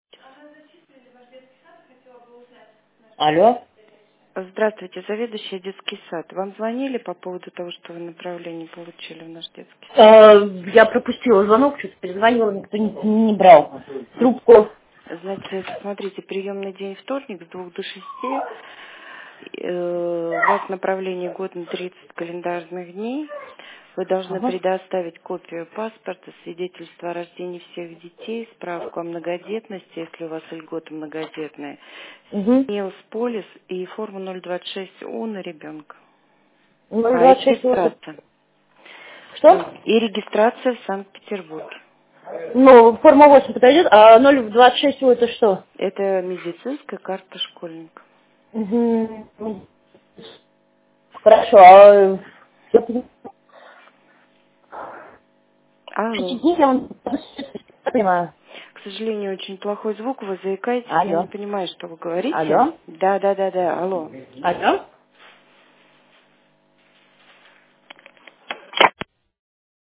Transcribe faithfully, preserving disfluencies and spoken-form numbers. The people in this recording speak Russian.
Алло. Здравствуйте, заведующая детский сад. Вам звонили по поводу того, что вы направление получили в наш детский сад? Э, я пропустила звонок, что-то перезвонила, никто не, не брал трубку. Значит, смотрите, приемный день вторник с двух до шести. Э, У вас направление год на тридцать календарных дней. Вы должны Ага. предоставить копию паспорта, свидетельство о рождении всех детей, справку о многодетности, если у вас льготы многодетные, Угу. МИЛС, полис и форму ноль двадцать шесть У на ребенка. ноль А, и двадцать шесть это регистрация. что? И регистрация в Санкт-Петербурге. Ну, форма восемь подойдет, а ноль двадцать шесть это что? Это медицинская карта школьника. Угу. Хорошо, а э, я понимаю, эти Алло. дни я вам понимаю. К сожалению, очень плохой звук, вы заикаетесь, я не Алло. понимаю, что вы говорите. Алло. Да, да, да, да, алло. Алло.